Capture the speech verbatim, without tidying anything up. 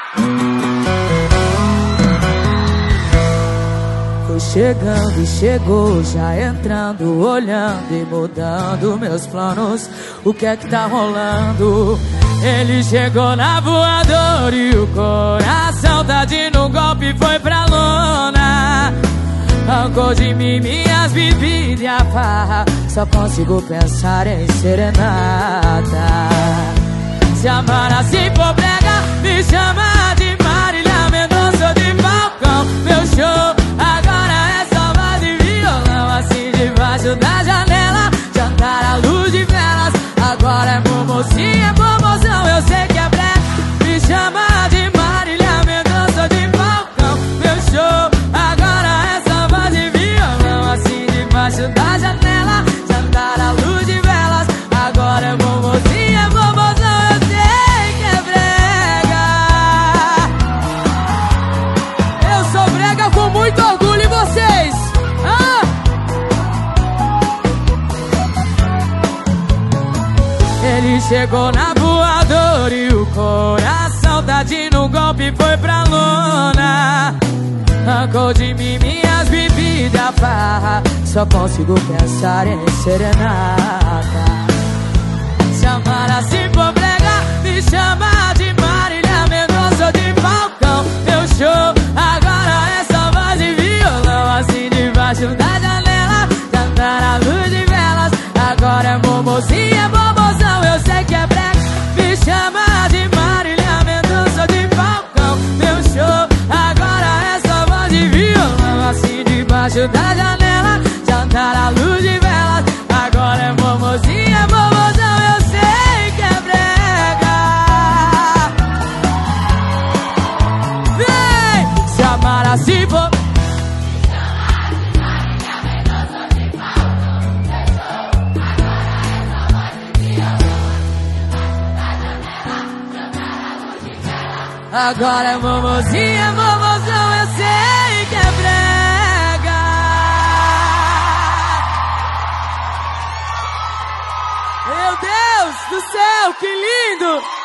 Foi chegando e chegou, já entrando, olhando e mudando meus planos. O que é que tá rolando? Ele chegou na voadora e o coração tá de no golpe, foi pra lona. Arrancou de mim minhas bebidas e a farra, só consigo pensar em serenata. Se amar assim for brega, me chama de Marília Mendonça de Falcão. Meu show agora é só voz e violão, assim debaixo da janela, jantar à luz de velas. Agora é momocinha, é momozão, eu sei que é brega. Me chama de Marília Mendonça de Falcão. Meu show agora é só voz e violão, assim debaixo da janela, jantar à luz de velas. Agora é momocinha, é momozão, eu sei que é brega. Eu sou brega com muito orgulho, e vocês? Ah! Ele chegou na voadora e o coração tá de no golpe, foi pra lona. Arrancou de mim minhas bebidas, farra, só consigo pensar em serenata. Se amar assim for brega, me chama de Marília Mendonça de Falcão. Meu show agora é só voz e violão, assim debaixo da janela, jantar à luz de velas. Agora é momocinha, é momozão, eu sei que é brega. Me chama de Marília Mendonça de Falcão. Meu show agora é só voz e violão, assim debaixo da janela, jantar à luz de velas. Agora é momozinha, momozão, eu sei que é brega. Vem! Se amar assim for, agora é momozinha, momozão, eu sei que é brega. Meu Deus do céu, que lindo!